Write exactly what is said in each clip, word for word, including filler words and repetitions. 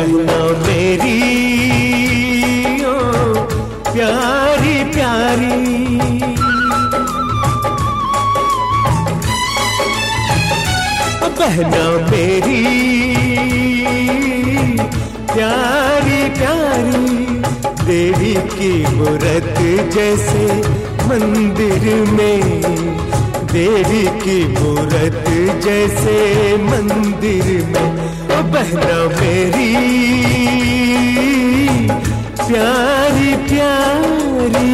बहना मेरी ओ प्यारी प्यारी, बहना मेरी प्यारी प्यारी, देवी की मूरत जैसे मंदिर में, देवी की मूरत जैसे मंदिर में। ओ बहना मेरी प्यारी प्यारी।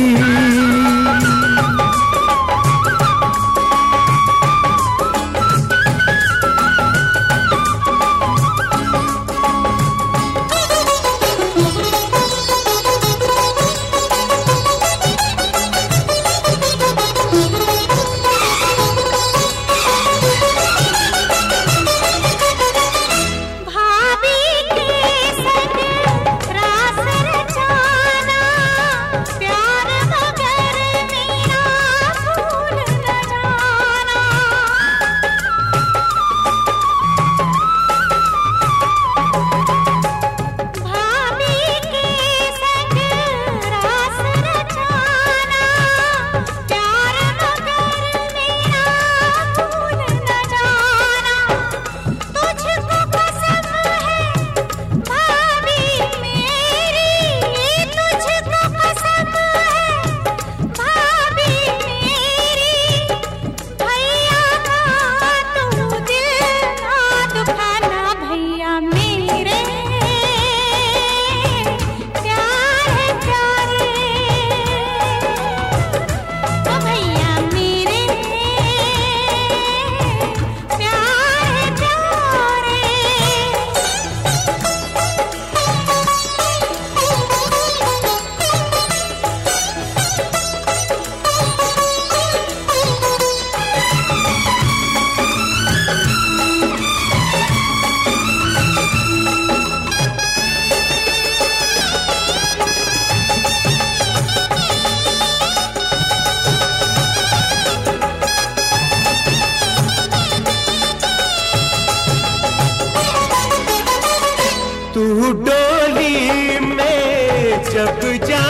तू डोली में जब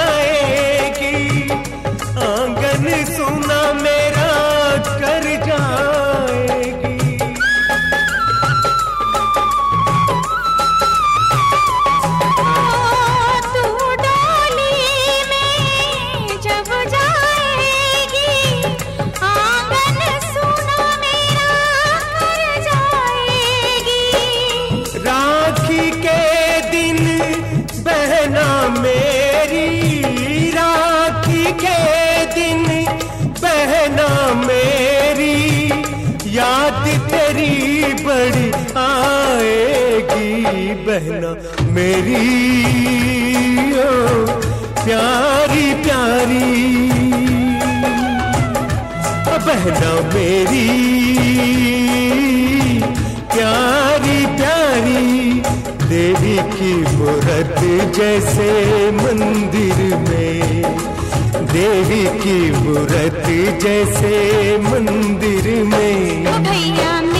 जाएगी, आंगन सुना मेरा कर जाएगी। तू डोली में जब जाएगी, आंगन सुना मेरा कर जाएगी। राखी के बहना मेरी, राखी के दिन बहना मेरी, याद तेरी बड़ी आएगी। बहना मेरी ओ प्यारी प्यारी, बहना मेरी प्यारी प्यारी, देवी की मूरत जैसे मंदिर में, देवी की मूरत जैसे मंदिर में। भैया